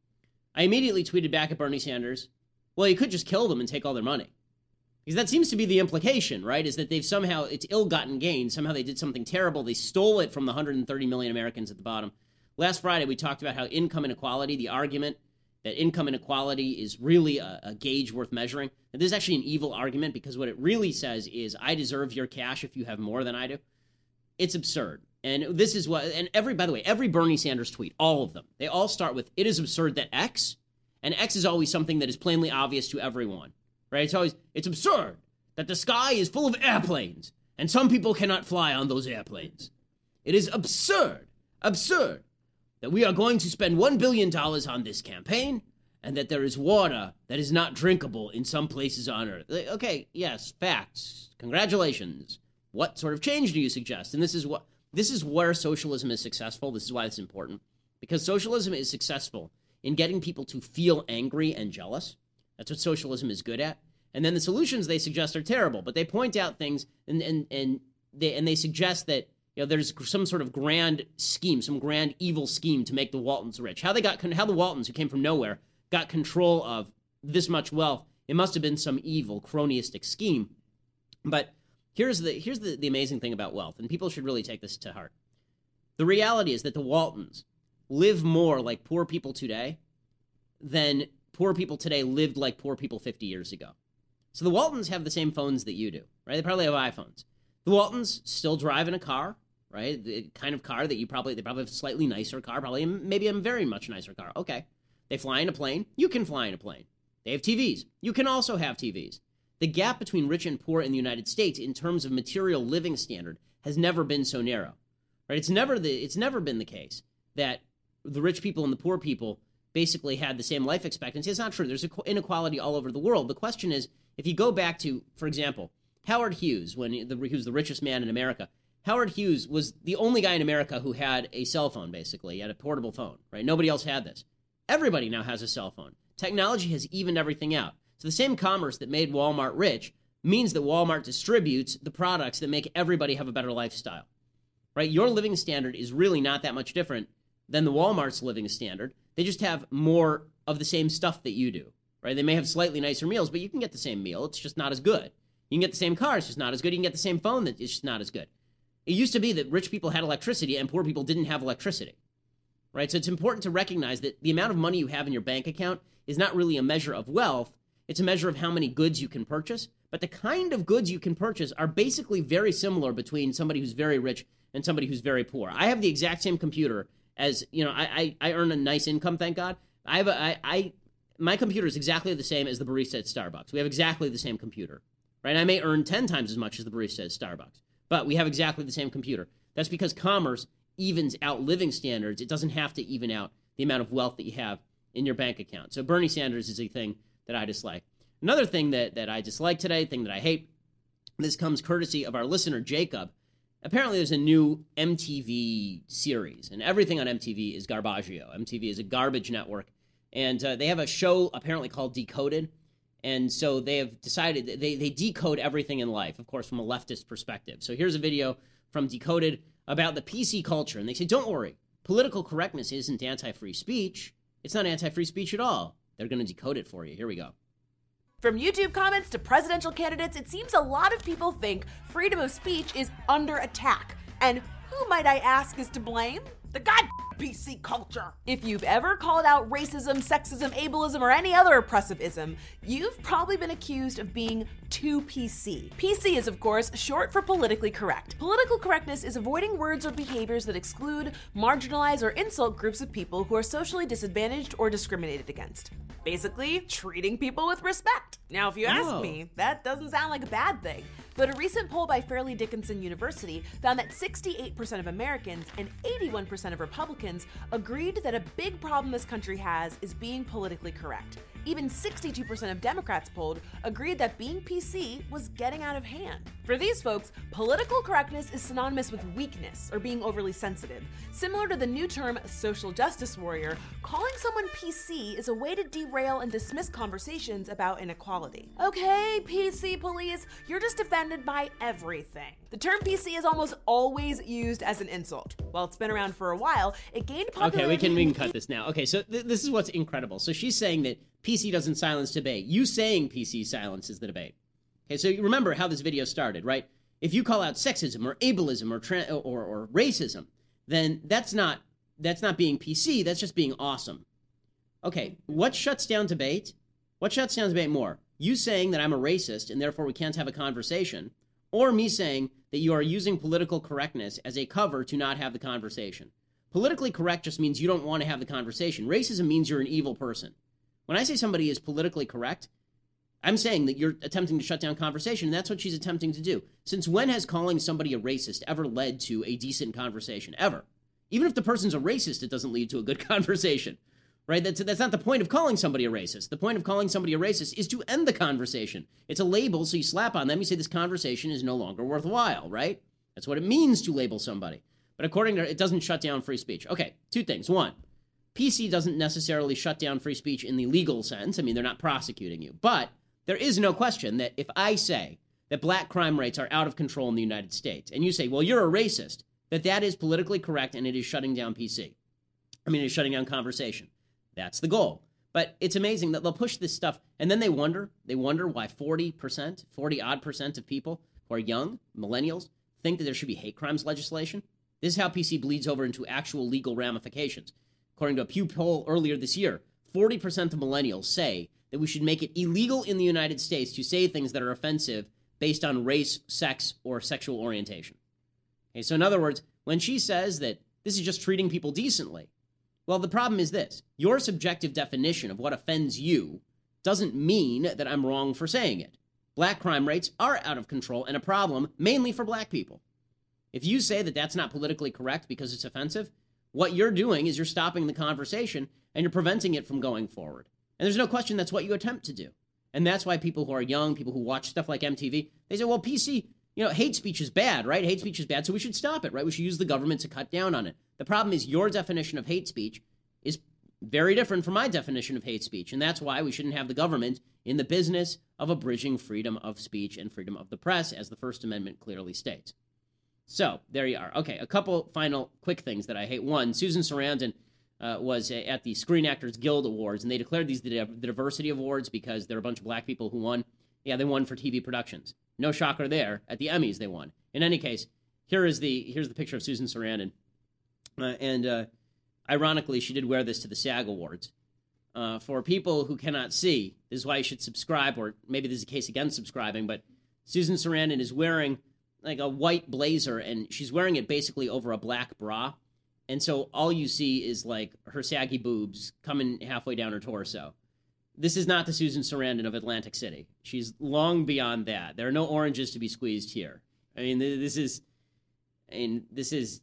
I immediately tweeted back at Bernie Sanders, well, you could just kill them and take all their money. Because that seems to be the implication, right, is that they've somehow, it's ill-gotten gain. Somehow they did something terrible. They stole it from the one hundred thirty million Americans at the bottom. Last Friday, we talked about how income inequality, the argument that income inequality is really a, a gauge worth measuring. And this is actually an evil argument because what it really says is, I deserve your cash if you have more than I do. It's absurd. And this is what, and every, by the way, every Bernie Sanders tweet, all of them, they all start with, it is absurd that X, and X is always something that is plainly obvious to everyone. Right? It's always, it's absurd that the sky is full of airplanes and some people cannot fly on those airplanes. It is absurd, absurd that we are going to spend one billion dollars on this campaign and that there is water that is not drinkable in some places on Earth. Okay, yes, facts. Congratulations. What sort of change do you suggest? And this is what, this is where socialism is successful. This is why it's important. Because socialism is successful in getting people to feel angry and jealous. That's what socialism is good at. And then the solutions they suggest are terrible, but they point out things and and and they and they suggest that, you know, there's some sort of grand scheme, some grand evil scheme to make the Waltons rich. How they got how the Waltons, who came from nowhere, got control of this much wealth. It must have been some evil cronyistic scheme. But Here's the here's the, the amazing thing about wealth, and people should really take this to heart. The reality is that the Waltons live more like poor people today than poor people today lived like poor people fifty years ago. So the Waltons have the same phones that you do, right? They probably have iPhones. The Waltons still drive in a car, right? The kind of car that you probably, they probably have a slightly nicer car, probably maybe a very much nicer car. Okay. They fly in a plane. You can fly in a plane. They have T Vs. You can also have T Vs. The gap between rich and poor in the United States in terms of material living standard has never been so narrow, right? It's never the, it's never been the case that the rich people and the poor people basically had the same life expectancy. It's not true. There's inequality all over the world. The question is, if you go back to, for example, Howard Hughes, when he, the, he was the richest man in America, Howard Hughes was the only guy in America who had a cell phone, basically. He had a portable phone, right? Nobody else had this. Everybody now has a cell phone. Technology has evened everything out. So the same commerce that made Walmart rich means that Walmart distributes the products that make everybody have a better lifestyle, right? Your living standard is really not that much different than the Walmart's living standard. They just have more of the same stuff that you do, right? They may have slightly nicer meals, but you can get the same meal. It's just not as good. You can get the same car. It's just not as good. You can get the same phone. That it's just not as good. It used to be that rich people had electricity and poor people didn't have electricity, right? So it's important to recognize that the amount of money you have in your bank account is not really a measure of wealth. It's a measure of how many goods you can purchase. But the kind of goods you can purchase are basically very similar between somebody who's very rich and somebody who's very poor. I have the exact same computer as, you know, I I, I earn a nice income, thank God. I have a, I, I, my computer is exactly the same as the barista at Starbucks. We have exactly the same computer, right? I may earn ten times as much as the barista at Starbucks, but we have exactly the same computer. That's because commerce evens out living standards. It doesn't have to even out the amount of wealth that you have in your bank account. So Bernie Sanders is a thing that I dislike. Another thing that, that I dislike today, thing that I hate, this comes courtesy of our listener, Jacob. Apparently there's a new M T V series, and everything on M T V is garbaggio. M T V is a garbage network, and uh, they have a show apparently called Decoded, and so they have decided, they, they decode everything in life, of course, from a leftist perspective. So here's a video from Decoded about the P C culture, and they say, don't worry, political correctness isn't anti-free speech. It's not anti-free speech at all. They're going to decode it for you. Here we go. From YouTube comments to presidential candidates, it seems a lot of people think freedom of speech is under attack. And who, might I ask, is to blame? The god P C culture. If you've ever called out racism, sexism, ableism, or any other oppressive ism, you've probably been accused of being too P C. P C is, of course, short for politically correct. Political correctness is avoiding words or behaviors that exclude, marginalize, or insult groups of people who are socially disadvantaged or discriminated against. Basically, treating people with respect. Now, if you ask Oh. me, that doesn't sound like a bad thing. But a recent poll by Fairleigh Dickinson University found that sixty-eight percent of Americans and eighty-one percent of Republicans agreed that a big problem this country has is being politically correct. Even sixty-two percent of Democrats polled agreed that being P C was getting out of hand. For these folks, political correctness is synonymous with weakness or being overly sensitive. Similar to the new term social justice warrior, calling someone P C is a way to derail and dismiss conversations about inequality. Okay, P C police, you're just offended by everything. The term P C is almost always used as an insult. While it's been around for a while, it gained popularity. Okay, we can we can cut this now. Okay, so th- this is what's incredible. So she's saying that P C doesn't silence debate. You saying P C silences the debate. Okay, so you remember how this video started, right? If you call out sexism or ableism or tra- or, or racism, then that's not that's not being P C. That's just being awesome. Okay, what shuts down debate? What shuts down debate more? You saying that I'm a racist and therefore we can't have a conversation, or me saying that you are using political correctness as a cover to not have the conversation. Politically correct just means you don't want to have the conversation. Racism means you're an evil person. When I say somebody is politically correct, I'm saying that you're attempting to shut down conversation, and that's what she's attempting to do. Since when has calling somebody a racist ever led to a decent conversation? Ever. Even if the person's a racist, it doesn't lead to a good conversation, right? That's, that's not the point of calling somebody a racist. The point of calling somebody a racist is to end the conversation. It's a label, so you slap on them, you say this conversation is no longer worthwhile, right? That's what it means to label somebody. But according to her, it doesn't shut down free speech. Okay, two things. One, P C doesn't necessarily shut down free speech in the legal sense. I mean, they're not prosecuting you. But there is no question that if I say that black crime rates are out of control in the United States, and you say, well, you're a racist, that that is politically correct and it is shutting down P C. I mean, it's shutting down conversation. That's the goal. But it's amazing that they'll push this stuff, and then they wonder, they wonder why forty percent, forty odd percent of people who are young, millennials, think that there should be hate crimes legislation. This is how P C bleeds over into actual legal ramifications. According to a Pew poll earlier this year, forty percent of millennials say that we should make it illegal in the United States to say things that are offensive based on race, sex, or sexual orientation. Okay, so in other words, when she says that this is just treating people decently, well, the problem is this. Your subjective definition of what offends you doesn't mean that I'm wrong for saying it. Black crime rates are out of control and a problem mainly for black people. If you say that that's not politically correct because it's offensive, what you're doing is you're stopping the conversation and you're preventing it from going forward. And there's no question that's what you attempt to do. And that's why people who are young, people who watch stuff like M T V, they say, well, P C, you know, hate speech is bad, right? Hate speech is bad, so we should stop it, right? We should use the government to cut down on it. The problem is your definition of hate speech is very different from my definition of hate speech. And that's why we shouldn't have the government in the business of abridging freedom of speech and freedom of the press, as the First Amendment clearly states. So there you are. Okay, a couple final quick things that I hate. One, Susan Sarandon uh, was at the Screen Actors Guild Awards, and they declared these the, the diversity awards because there are a bunch of black people who won. Yeah, they won for T V productions. No shocker there. At the Emmys, they won. In any case, here is the here's the picture of Susan Sarandon, uh, and uh, ironically, she did wear this to the SAG Awards. Uh, for people who cannot see, this is why you should subscribe, or maybe this is a case against subscribing. But Susan Sarandon is wearing like a white blazer, and she's wearing it basically over a black bra. And so all you see is like her saggy boobs coming halfway down her torso. This is not the Susan Sarandon of Atlantic City. She's long beyond that. There are no oranges to be squeezed here. I mean, this is, I mean, this is,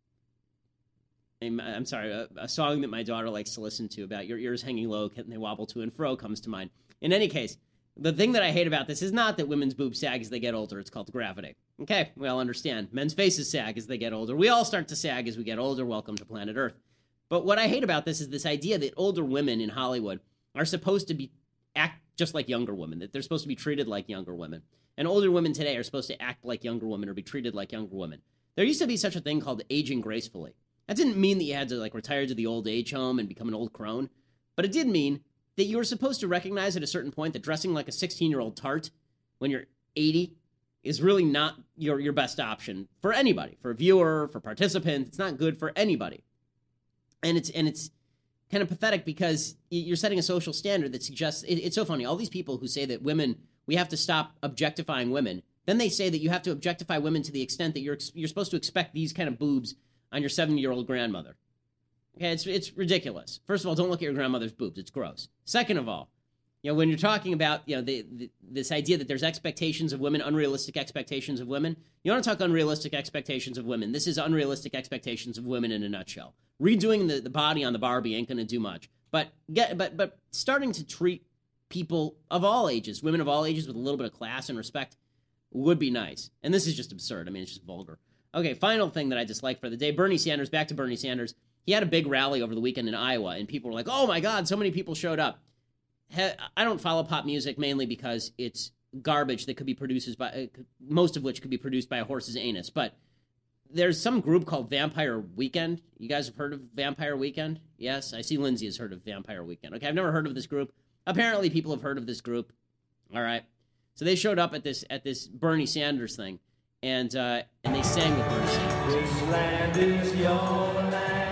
I'm sorry, a, a song that my daughter likes to listen to about your ears hanging low, and they wobble to and fro comes to mind. In any case, the thing that I hate about this is not that women's boobs sag as they get older. It's called gravity. Okay, we all understand. Men's faces sag as they get older. We all start to sag as we get older. Welcome to planet Earth. But what I hate about this is this idea that older women in Hollywood are supposed to be act just like younger women, that they're supposed to be treated like younger women. And older women today are supposed to act like younger women or be treated like younger women. There used to be such a thing called aging gracefully. That didn't mean that you had to like retire to the old age home and become an old crone, but it did mean that you were supposed to recognize at a certain point that dressing like a sixteen-year-old tart when you're eighty is really not your, your best option for anybody, for a viewer, for participants. It's not good for anybody. And it's and it's kind of pathetic because you're setting a social standard that suggests, it, it's so funny, all these people who say that women, we have to stop objectifying women, then they say that you have to objectify women to the extent that you're you're supposed to expect these kind of boobs on your seventy-year-old grandmother. Okay, it's it's ridiculous. First of all, don't look at your grandmother's boobs. It's gross. Second of all, you know, when you're talking about, you know, the, the, this idea that there's expectations of women, unrealistic expectations of women, you want to talk unrealistic expectations of women. This is unrealistic expectations of women in a nutshell. Redoing the, the body on the Barbie ain't going to do much. But get but but starting to treat people of all ages, women of all ages, with a little bit of class and respect would be nice. And this is just absurd. I mean, it's just vulgar. Okay, final thing that I dislike for the day. Bernie Sanders, back to Bernie Sanders. He had a big rally over the weekend in Iowa, and people were like, oh my God, so many people showed up. I don't follow pop music mainly because it's garbage that could be produced by, most of which could be produced by a horse's anus. But there's some group called Vampire Weekend. You guys have heard of Vampire Weekend? Yes, I see Lindsay has heard of Vampire Weekend. Okay, I've never heard of this group. Apparently people have heard of this group. All right. So they showed up at this at this Bernie Sanders thing, and uh, and they sang with Bernie Sanders. This land is your land.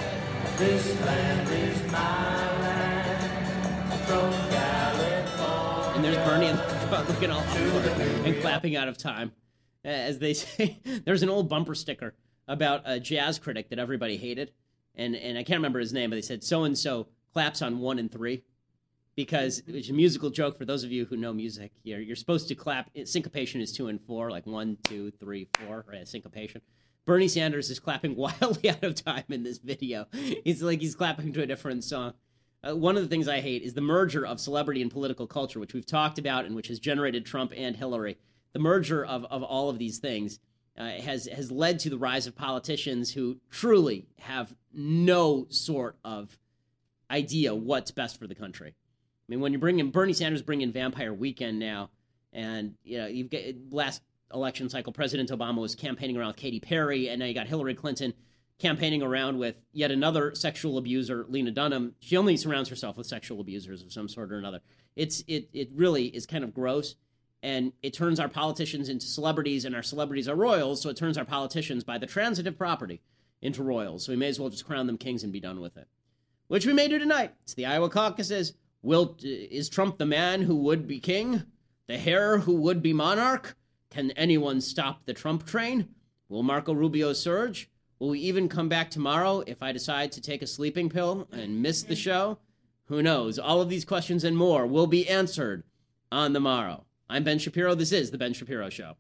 This land is my land. From California. And there's Bernie in the front looking all awkward and clapping out of time. As they say, there's an old bumper sticker about a jazz critic that everybody hated. And and I can't remember his name, but they said so-and-so claps on one and three. Because it's a musical joke for those of you who know music. You're, you're supposed to clap. Syncopation is two and four, like one, two, three, four, right? Syncopation. Bernie Sanders is clapping wildly out of time in this video. He's like he's clapping to a different song. Uh, one of the things I hate is the merger of celebrity and political culture, which we've talked about and which has generated Trump and Hillary. The merger of, of all of these things uh, has, has led to the rise of politicians who truly have no sort of idea what's best for the country. I mean, when you bring in Bernie Sanders, bring in Vampire Weekend now, and you know you've got last election cycle, President Obama was campaigning around with Katy Perry, and now you got Hillary Clinton campaigning around with yet another sexual abuser, Lena Dunham. She only surrounds herself with sexual abusers of some sort or another. It's it it really is kind of gross, And it turns our politicians into celebrities, and our celebrities are royals, so it turns our politicians, by the transitive property, into royals. So we may as well just crown them kings and be done with it. Which we may do tonight. It's the Iowa caucuses. Will, is Trump the man who would be king? The heir who would be monarch? Can anyone stop the Trump train? Will Marco Rubio surge? Will we even come back tomorrow if I decide to take a sleeping pill and miss the show? Who knows? All of these questions and more will be answered on the morrow. I'm Ben Shapiro. This is The Ben Shapiro Show.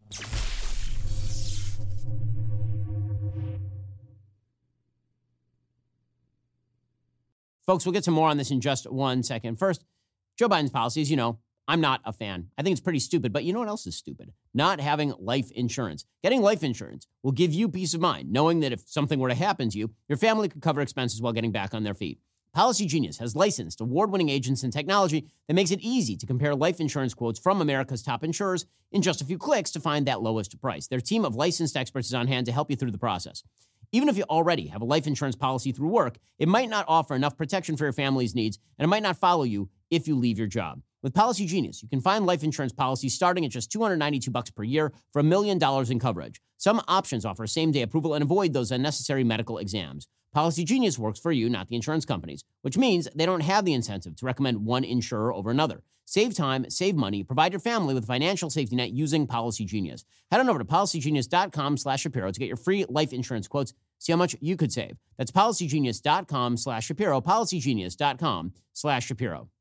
Folks, we'll get to more on this in just one second. First, Joe Biden's policies, you know, I'm not a fan. I think it's pretty stupid, but you know what else is stupid? Not having life insurance. Getting life insurance will give you peace of mind, knowing that if something were to happen to you, your family could cover expenses while getting back on their feet. Policy Genius has licensed, award-winning agents and technology that makes it easy to compare life insurance quotes from America's top insurers in just a few clicks to find that lowest price. Their team of licensed experts is on hand to help you through the process. Even if you already have a life insurance policy through work, it might not offer enough protection for your family's needs, and it might not follow you if you leave your job. With Policy Genius, you can find life insurance policies starting at just two hundred ninety-two bucks per year for a million dollars in coverage. Some options offer same-day approval and avoid those unnecessary medical exams. Policy Genius works for you, not the insurance companies, which means they don't have the incentive to recommend one insurer over another. Save time, save money, provide your family with a financial safety net using Policy Genius. Head on over to policygenius.com slash Shapiro to get your free life insurance quotes. See how much you could save. That's policygenius.com slash Shapiro, policygenius.com slash Shapiro.